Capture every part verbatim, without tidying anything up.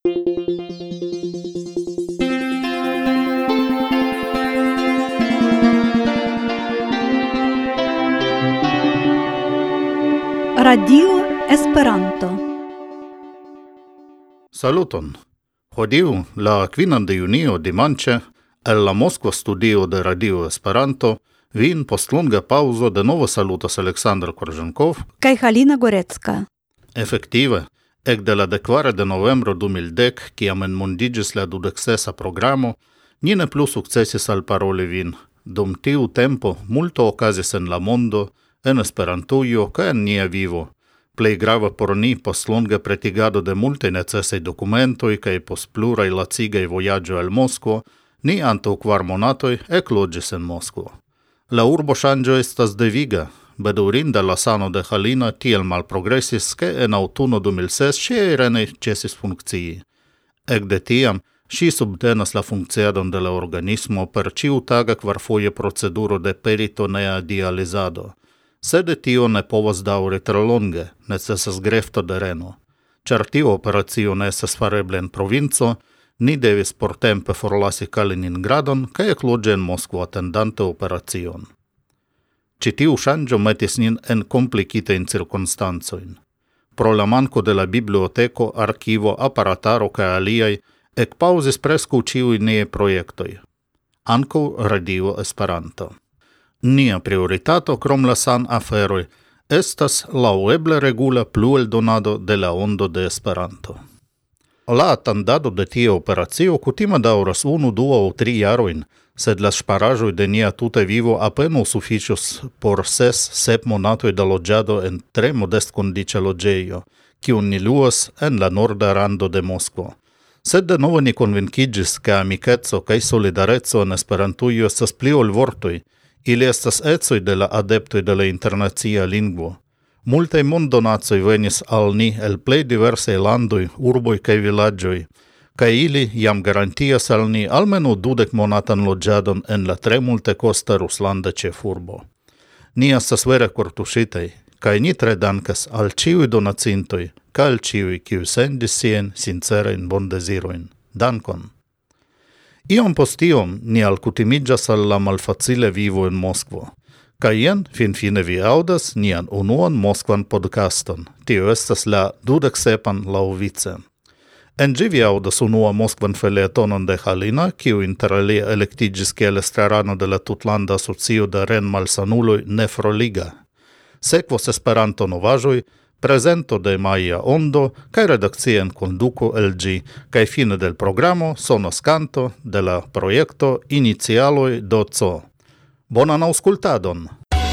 Radio Esperanto. Saluton! Hodiaŭ, la kvinan de junio dimanĉe, el la Moskva studio de Radio Esperanto, vin post longa paŭzo denove salutas Aleksandr Korĵenkov kaj Halina Gorecka. Efektive, ekde la dekvara de novembro du mil dek, kiam enmondiĝis la dudeksesa programo, ni ne plu sukcesis alparoli vin. Dum tiu tempo multo okazis en la mondo, en Esperantujo kaj en nia vivo. Plej grava por ni post longa pretigado de multaj necesaj dokumentoj kaj post pluraj lacigaj vojaĝoj al Moskvo, ni antaŭ kvar monatoj ekloĝis en Moskvo. La urboŝanĝo estas deviga. Bedaŭrinde la sano de Halina tiel malprogresis, ke en aŭtuno du mil ses ŝiaj renoj ĉesis funkcii. Ekde tiam ŝi subtenas la funkciadon de la organismo per ĉiutaga kvarfoje proceduro de peritonea dializado. Sed tio ne povas daŭri tre longe, necesas grefto de reno. Ĉar tiu operacio ne estas farebla en provinco, ni devis portempe forlasi Kaliningradon kaj ekloĝi en Moskvo atendante operacion. Ĉi tiu ŝanĝo metis nin en komplikitajn cirkonstancojn. Pro la manko de la biblioteko, arkivo, aparataro kaj aliaj, ekpaŭzis preskaŭ ĉiuj niaj projektoj. Ankaŭ Radio Esperanto. Nia prioritato krom la san aferoj estas laŭeble regula plueldonado de la ondo de Esperanto. La atendado de tia operacio kutime daŭras unu, du aŭ tri jarojn, sed la ŝparaĵoj de nia tuta vivo apenaŭ sufiĉos por ses, sep monatoj da loĝado en tre modestkondiĉa loĝejo, kiun ni luas en la norda rando de Moskvo. Sed denove ni konvinkiĝis, ke amikeco kaj solidareco en Esperantujo estas pli ol vortoj. Ili estas ecoj de la adeptoj de la internacia lingvo. Multaj monddonacoj venis al ni el plej diversaj landoj, urboj kaj vilaĝoj, kaj ili jam garantias al ni almenaŭ dudek monatan loĝadon en la tre multekosta ruslanda ĉefurbo. Ni estas vere kortuŝitaj, kaj ni tre dankas al ĉiuj donacintoj, kaj al ĉiuj, kiuj sendis siajn sincerajn bondezirojn. Dankon! Iom post iom ni alkutimiĝas al la malfacile vivo en Moskvo. Kaj jen, finfine vi aŭdas nian unuan moskvan podcaston. Tio estas la dudeksepan laŭvice. En ĝi vi aŭdas unua moskvan felietonon de Halina, kiu inter alia elektiĝis kiel estrarano de la tutlanda asocio de renmalsanuloj Nefroliga. Sekvos Esperanto novaĵoj, presento de Maja Ondo, kaj redakcian konduko el ĝi, kaj fine del programo sonos kanto de la projekto Inicialoj do C. Bonan aŭskultadon!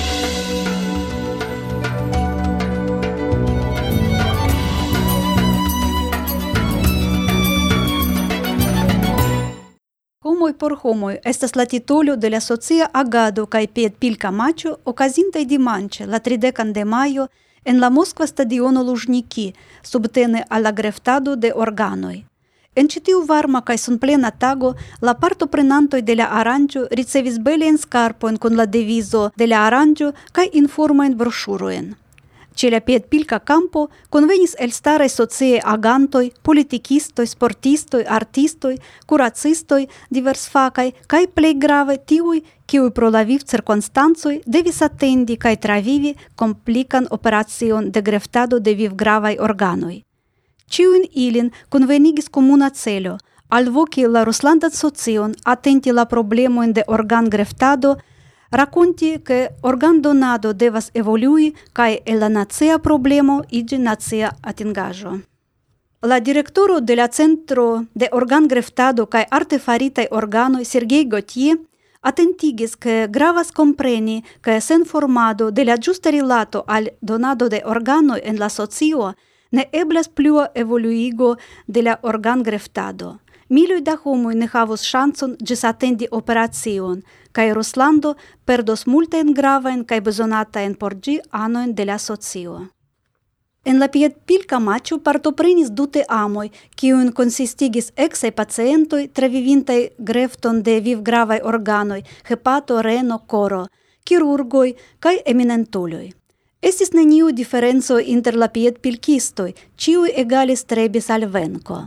Homoj por homoj estas la titolo de la socia agado kaj piedpilka matĉo okazintaj dimanĉe, la tridekan de majo, en la Moskva stadiono Lužniki, subtene al la greftado de organoj. En ĉi tiu varma kaj sunplena tago, la partoprenantoj de la aranĝo ricevis belajn skarpojn kun la devizo de la aranĝo kaj informajn broŝurojn. Ĉe la piedpilka kampo konvenis elstaraj sociaj agantoj, politikistoj, sportistoj, artistoj, kuracistoj, diversfakaj kaj plej grave tiuj, kiuj pro la vivcirkonstancoj devis atendi kaj travivi komplikan operacion de greftado de vivgravaj organoj. Ĉiujn ilin kunvenigis komuna celo, alvoki la Ruslandan Socion atenti la problemojn de organgreftado, rakonti, ke organdonado devas evolui kaj el la nacia problemo iĝi nacia atingaĵo. La direktoro de la Centro de Organgreftado kaj artefaritaj organoj Sergej Gautier atentigis, ke gravas kompreni, ke sen formado de la ĝusta rilato al donado de organoj en la socio ne eblas plua evoluigo de la organgreftado. Miloj da homoj ne havos ŝancon ĝisatendi operacion, kaj Ruslando perdos multajn gravajn kaj bezonatajn por ĝi anojn de la socio. En la piedpilka matĉo partoprenis du teamoj, kiujn konsistigis eksaj pacientoj travivintaj grefton de vivgravaj organoj, hepato, reno, koro, kirurgoj kaj eminentuloj. Estis neniu diferenco inter la piedpilkistoj, ĉiuj egale strebis al venko.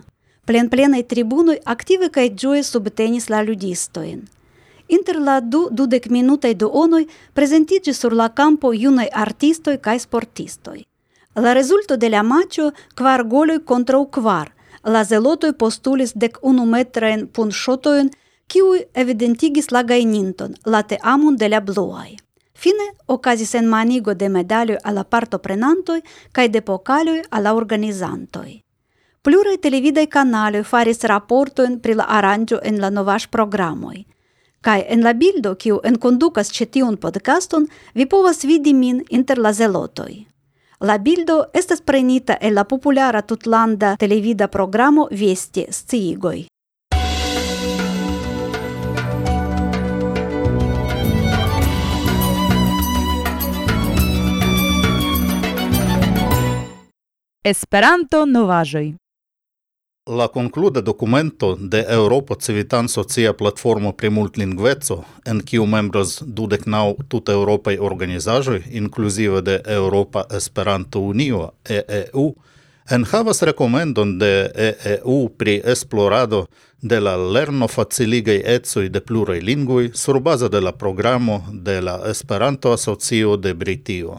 Plen-plenaj tribunoj aktive kaj ĝoje subtenis la ludistojn. Inter la du dudek-minutaj duonoj prezentiĝis sur la kampo junaj artistoj kaj sportistoj. La rezulto de la matĉo kvar goloj kontraŭ kvar. La zelotoj postulis dek unu metrajn punŝotojn, kiuj evidentigis la gajninton, la teamon de la bluaj. Fine okazis enmanigo de medaloj al la partoprenantoj kaj de pokaloj al la organizantoj. Pluraj televidaj kanaloj faris raportojn pri la aranĝo en la novaĵ-programoj. Kaj en la bildo, kiu enkondukas ĉi tiun podcaston, vi povas vidi min inter la zelotoj. La bildo estas prenita el la populara tutlanda televida programo Vesti sciigoj. Esperanto novaĵoj. La concluda documento de Europa Civitan Socia Platformo pri multlingveco, en kiu membras dudek naŭ tut-eŭropaj organizaĵoj, inkluzive de Eŭropa Esperanto-Unio E E U, enhavas rekomendon de E E U pri esplorado de la lernofaciligaj ecoj de pluraj lingvoj surbaze de la programo de la Esperanto-Asocio de Britio.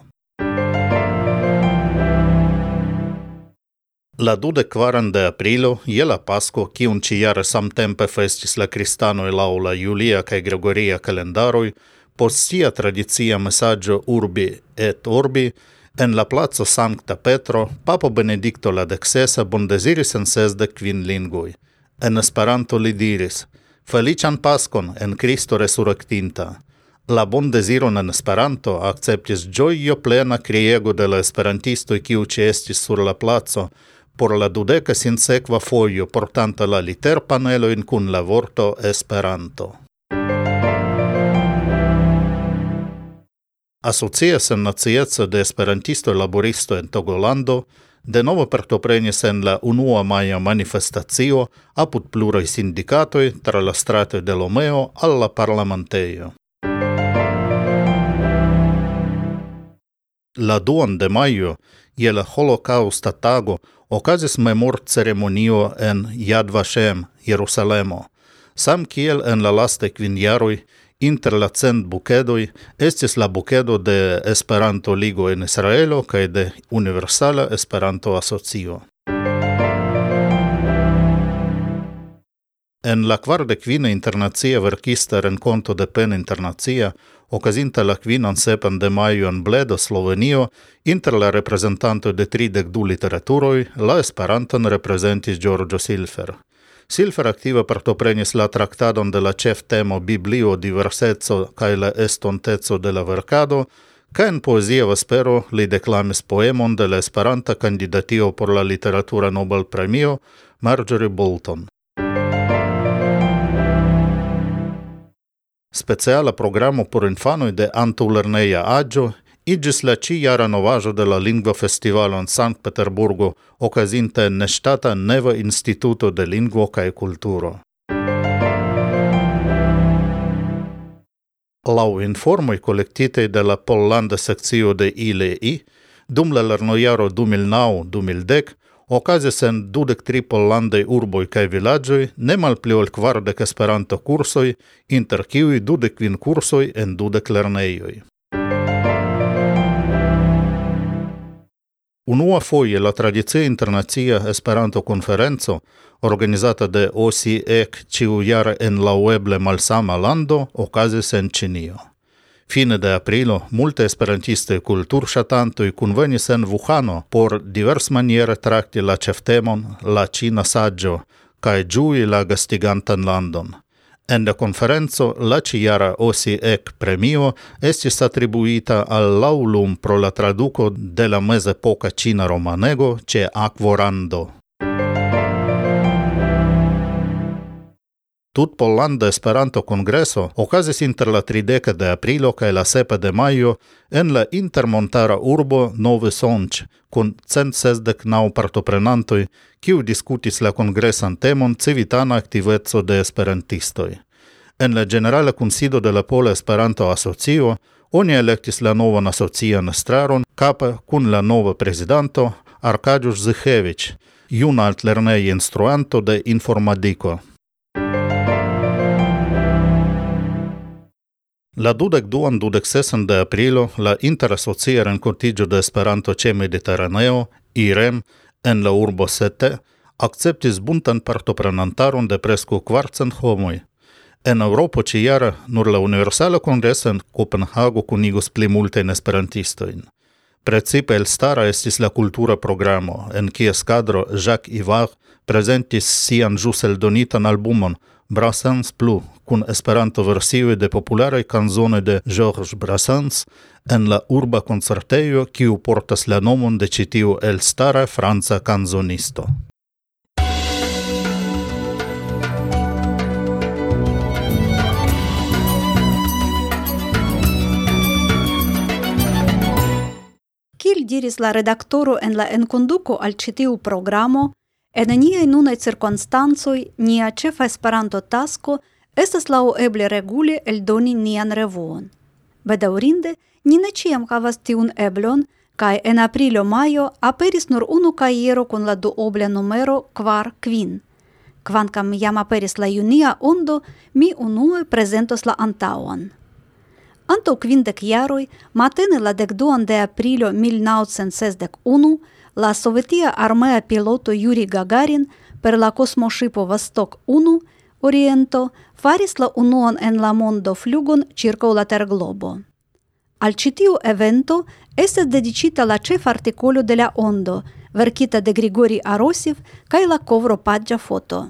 La dudek kvaran de aprilo, je la Pasko, kiun ĉijare samtempe festis la kristanoj laŭ la julia kaj gregoria kalendaroj, post sia tradicia mesaĝo Urbi et Orbi, en la placo Sankta Petro, Papo Benedikto la deksesa bondeziris en sesdek kvin lingvoj. En Esperanto li diris: Feliĉan Paskon en Kristo resurektinta. La bondeziron en Esperanto akceptis ĝojo plena kriego de la esperantistoj, kiu ĉeestis sur la placo, por la dudeka sinsekva fojo portanta la literpanelojn kun la vorto Esperanto. Asocia Sennacieco de Esperantistoj Laboristoj en Togolando denove partoprenis en la unua maja manifestacio apud pluraj sindikatoj tra la stratoj de Lomeo al la parlamentejo. La duan de majo, je la Holokausta tago, okazis memorceremonio en Yad Vashem, Jerusalemo. Sam kiel en la lastaj kvin jaroj, inter la cent bukedoj estis la bukedo de Esperanto Ligo en Israelo kaj de Universala Esperanto Asocio. En la kvardek-kvina internacia verkista renkonto de Pen Internacia, okazinta la kvinan sepan de majo en Bledo, Slovenio, inter la reprezentantoj de tridek du literaturoj, la Esperanton reprezentis Giorgio Silfer. Silfer aktive partoprenis la traktadon de la ĉeftemo Biblio, diverseco kaj la estonteco de la verkado, kaj en poezia vespero li deklamis poemon de la Esperanta kandidatio por la literatura Nobel-premio Marjorie Boulton. Speciala programo por infanoj de antaŭlerneja aĝo iĝis la ĉi-jara novaĵo de la Lingva Festivalo en Sankt-Peterburgo, okazinta en neŝtata Neva Instituto de Lingvo kaj Kulturo. Laŭ informoj kolektitaj de la pollanda sekcio de I L E I, dum la lernojaro du mil naŭ du mil dek, okazis en dudek tri pollandaj urboj kaj vilaĝoj ne malpli ol kvardek Esperanto-kursoj, inter kiuj dudek kvin kursoj en dudek lernejoj. Unua foje la tradicia internacia Esperanto-konferenco, organizata de O S I E C ĉiujare en laŭeble malsama lando, okazis en Ĉinio. Fine de aprilo, multe esperantistoj kulturŝatantoj kunvenis en Vuhano por diversmaniere trakti la ĉeftemon, la ĉina saĝo, kaj ĝui la gastigantan landon. En la konferenco, la ĉijara O S I E C premio estis atribuita al Laulum pro la traduko de la mezepoka ĉina romanego ĉe Akvorando. Tut Pollanda Esperanto Kongreso okazis inter la trideka de aprilo kaj la sepa de majo en la intermontara urbo Novi Sonĉ kun cent sesdek naŭ partoprenantoj, kiu diskutis la kongresan temon civitana aktiveco de esperantistoj. En la Ĝenerala Kunsido de la Pola Esperanto Asocio oni elektis la novan asocian estraron kape kun la nova prezidanto Arkadiusz Zychewicz, juna altlerneja instruanto de informadiko. La dudek duan dudek sesan de aprilo, la interasocia renkontiĝo de Esperanto ĉe Mediteraneo, IREM, en la urbo Sete, akceptis buntan partoprenantaron de preskaŭ kvarcent homoj. En Eŭropo ĉiujara nur la Universala Kongreso en Kopenhago kunigos pli multajn esperantistojn. Precipe elstara estis la kultura programo, en kies kadro Jacques Ivar prezentis sian ĵus eldonitan albumon Brassens Plus, kun Esperanto-versioj de popularaj kanzonoj de Georges Brassens en la urba koncertejo, kiu portas la nomon de ĉi tiu elstara franca kanzonisto. Kiel diris la redaktoro en la enkonduko al ĉi tiu programo, en niaj nunaj cirkonstancoj nia ĉefa Esperanto-tasko estas laŭeble regule eldoni nian revuon. Bedaŭrinde, ni ne ĉiam havas tiun eblon, kaj en aprilo-majo aperis nur unu kajero kun la duobla numero kvar kvin. Kvankam jam aperis la junia ondo, mi unue prezentos la antaŭan. Antaŭ kvindek jaroj, matene la dekduan de aprilo mil naŭcent sesdek unu, la sovetia armea piloto Yuri Gagarin per la kosmoŝipo Vostok unu Oriento faris la unuan en la mondo flugon ĉirkaŭ la terglobo. Al ĉi tiu evento estas dediĉita la ĉefartikolo de la Ondo, verkita de Grigori Arosif kaj la kovropaĝa foto.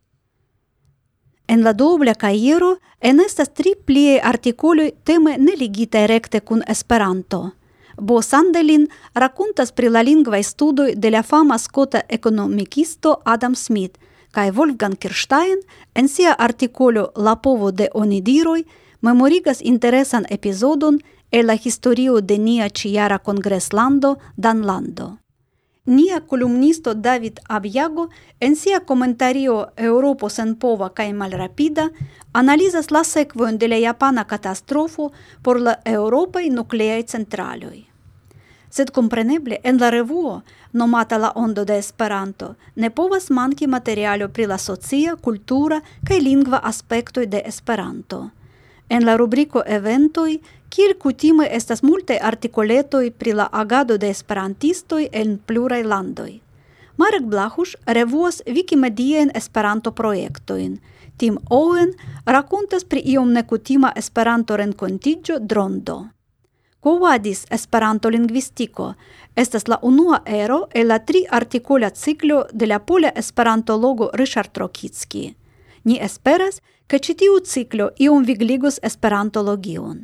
En la duobla kajero enestas tri pliaj artikoloj teme neligitaj rekte kun Esperanto. Bo Sandelin rakontas pri la lingvaj studoj de la fama skota ekonomikisto Adam Smith, kaj Wolfgang Kirstein en sia artikolo La povo de onidiroj memorigas interesan epizodon el la historio de nia ĉijara kongreslando Danlando. Nia kolumnisto David Abjago en sia komentario Eŭropo senpova kaj malrapida analizas la sekvojn de la japana katastrofo por la eŭropaj nukleaj centraloj. Sed kompreneble en la revuo, nomata la Ondo de Esperanto, ne povas manki materialo pri la socia, kultura kaj lingva aspektoj de Esperanto. En la rubriko Eventoj, kiel kutime estas multaj artikoletoj pri la agado de esperantistoj en pluraj landoj. Marek Blachuš revuas Wikimediajn Esperanto-projektojn. Tim Owen rakontas pri iom nekutima Esperanto-renkontiĝo Drondo. Quovadis Esperanto-lingvistiko estas la unua ero el la tri artikola ciklo de la pola esperantologo Ryszard Trokicki. Ni esperas, ke ĉi tiu ciklo iom vigligos esperantologion.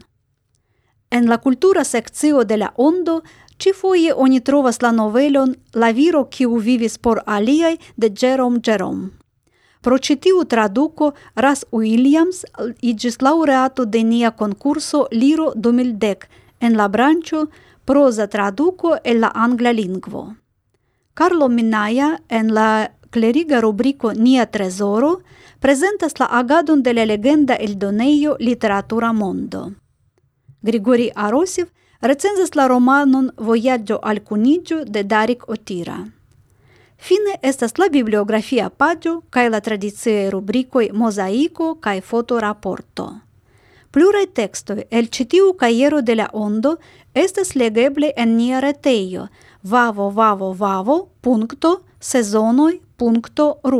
En la kultura sekcio de la Ondo ĉifoje oni trovas la novelon La viro kiu vivis por aliaj de Jerome Jerome. Pro ĉi tiu traduko Ras Williams iĝis laureato de nia konkurso Liro du mil dek en la branĉo proza traduko el la angla lingvo. Carlo Minnaia en la kleriga rubriko Nia trezoro prezentas la agadon de la legenda eldonejo Literatura Mondo. Grigori Arosif recenzas la romanon Vojaĝo al kuniĝo de Darik Otira. Fine estas la bibliografia paĝo kaj la tradiciaj rubrikoj Mozaiko kaj Fotoraporto. Pluraj tekstoj el ĉi tiu kajero de la Ondo estas legeble en nia retejo vavo vavo vavo punkto sezonoj punkto ru.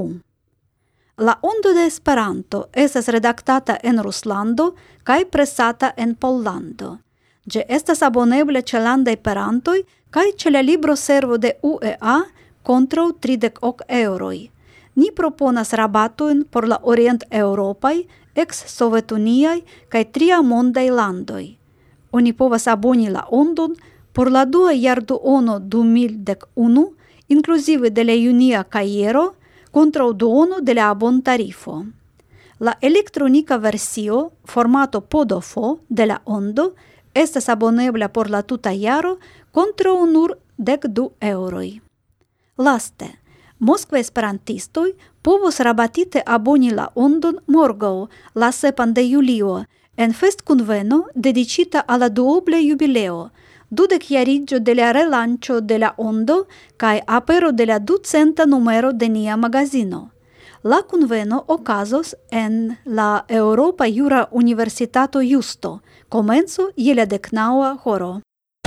La Ondo de Esperanto estas redaktata en Ruslando kaj presata en Pollando. Ĝi estas abonebla ĉe landaj perantoj kaj ĉe la libroservo de U E A kontraŭ tridek ok eŭroj. Ni proponas rabatojn por la orient-eŭropaj, ex-sovetuniaj kaj tria mondaj landoj. Oni povas aboni la Ondon por la dua jarduono du mil dek unu, inkluzive de la junia kajero, kontraŭ duono de la abontarifo. La elektronika versio, formato P D F de la Ondo, estas abonebla por la tuta jaro kontraŭ nur dek du eŭroj. Laste, Moskva esperantistoj povos rabatite aboni la Ondon morgaŭ, la sepan de julio, en festkunveno dediĉita al la duobla jubileo, dudec iarigio de la relancio de la ondo cae apero de la ducenta numero de nia magazino. La conveno okazos en la Europa Jura Universitato Justo, komenco je la deknaŭa horo.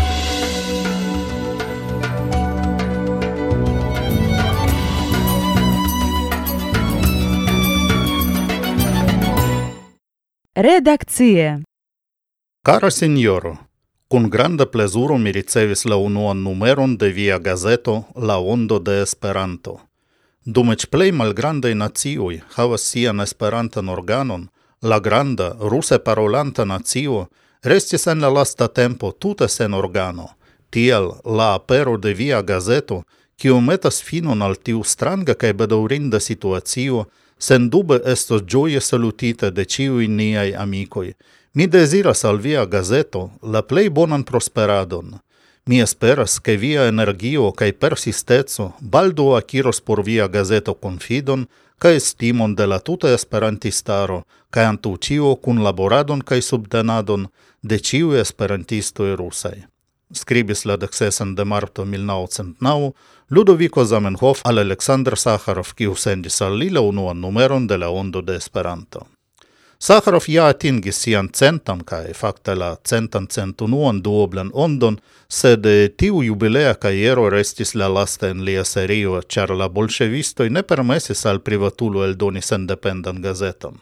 Redakcie. Cara signoro, kun granda plezuro mi ricevis la unuan numeron de via gazeto La Ondo de Esperanto. Dum eĉ plej malgrandaj nacioj havas sian esperantan organon, la granda, ruse parolanta nacio restis en la lasta tempo tute sen organo. Tiel la apero de via gazeto, kiu metas finon al tiu stranga kaj bedaŭrinda situacio, sendube estos ĝoje salutita de ĉiuj niaj amikoj. Mi deziras al via gazeto la plej bonan prosperadon. Mi esperas, ke via energio kaj persisteco baldaŭ akiros por via gazeto konfidon kaj estimon de la tuta esperantistaro, kaj antaŭ ĉio kunlaboradon kaj subtenadon de ĉiuj esperantistoj rusaj. Skribis la deksesan de marto mil naŭcent naŭ Ludovico Zamenhof al Aleksandr Saharov, kiu sendis al li la unuan numeron de la Ondo de Esperanto. Saharov ja atingis sian centan kaj fakte la centan centunuan duoblan ondon, sed tiu jubilea kajero restis la lasta en lia serio, ĉar la bolŝevistoj ne permesis al privatulo eldoni sendependan gazeton.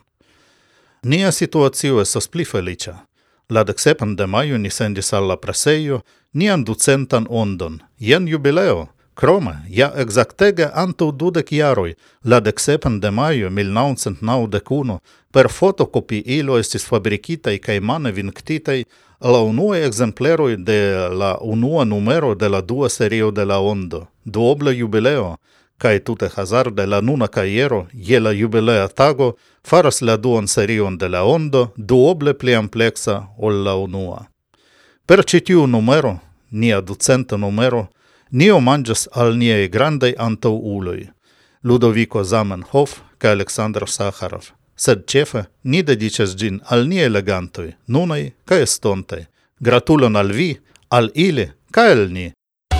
Nia situacio estas pli feliĉa. La deksepan de majo ni sendis al la presejo nian ducentan ondon. Jen jubileo. Krome, ja ekzaktege antaŭ dudek jaroj, la deksepan de majo mil naŭcent naŭdek unu, per fotokopiilo estis fabrikitaj kaj mane vinktitaj la unuaj ekzempleroj de la unua numero de la dua serio de la Ondo, duobla jubileo, kaj tute hazarde la nuna kajero je la jubilea tago faras la duan serion de la Ondo duoble pli ampleksa ol la unua. Per ĉi tiu numero, nia ducenta numero, ni omaĝas al niaj grandaj antaŭuloj, Ludovico Zamenhof kaj Aleksandr Saharov, sed ĉefe ni dediĉas ĝin al niaj legantoj, nunaj kaj estontaj. Gratulon al vi, al ili kaj al ni.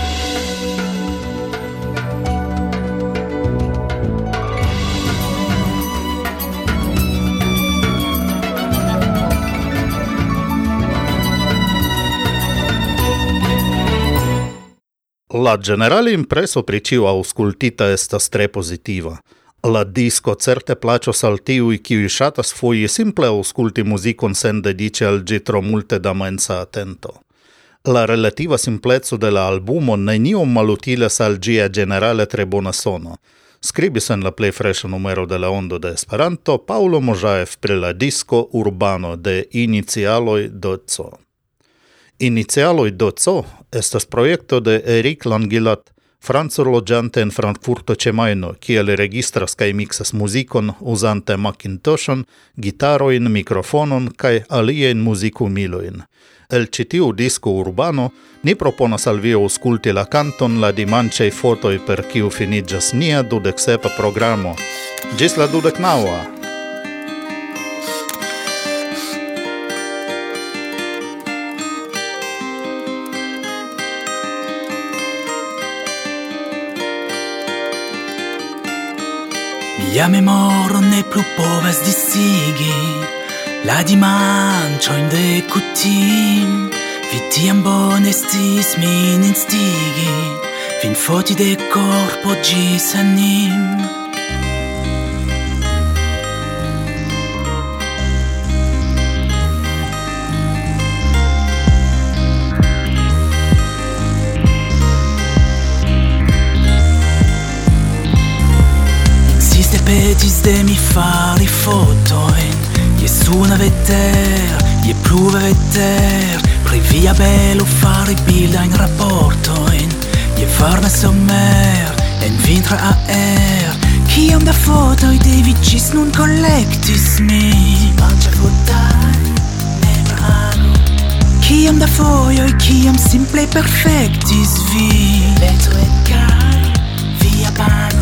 La generale impreso pri ĉiu aŭskultita estas tre pozitiva. La disco certe plaĉos al tiuj, kiuj ŝatas foje simple aŭskulti muzikon sen dediĉe al ĝi tro multe da mensa atento. La relativa simpleco de la albumo neniom malutilas al ĝia generale tre bona sono. Skribis en la plej freŝa numero de la Ondo de Esperanto Paulo Možajev pri la disco Urbano de Inicialoj do C. Inicialoj do C estas projekto de Eric Langilat, franco loĝante en Frankfurto ĉe Majno, kie li registras kaj miksas muzikon uzante Macintoshon, gitarojn, mikrofonon kaj aliajn muzikumilojn. El ĉi tiu disko Urbano ni proponas al vi aŭskulti la kanton La dimanĉaj fotoj, per kiu finiĝas nia dudeksepa programo. Ĝis la dudeknaŭa! Mia memoro ne plu povas disigi la dimanĉojn de kutim. Vi tiam bone sciis min instigi, vin foti de korpo ĝis anim. Petis de mi fari fotojn, je suna veter, je pluve veter, pri via belo fari bildajn raportojn, je varme sommer, en vintra aer, kiom da fotoj de vi ĝis nun kolektis mi. Manĉa fotaj, nepra ago, kiom da fojoj, kiom simple perfektis vi. Leto et kaj, via pago.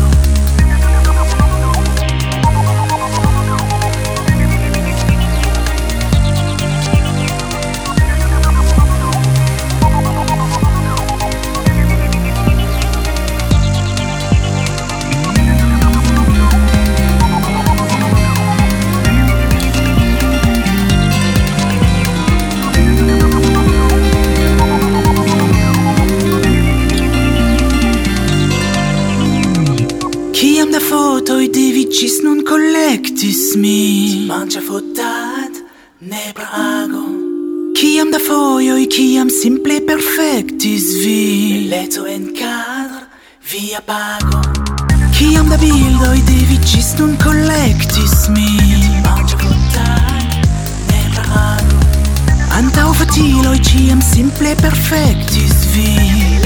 vicis non collectis mi. Mangia fotat, ne prago. Ciam da foioi, ciam simple perfectis vi. Leto en cadr, via pago. Ciam da bildoi de vicis non collectis mi. Mangia fotat, ne prago. Antau fatiloi, ciam simple perfectis vi.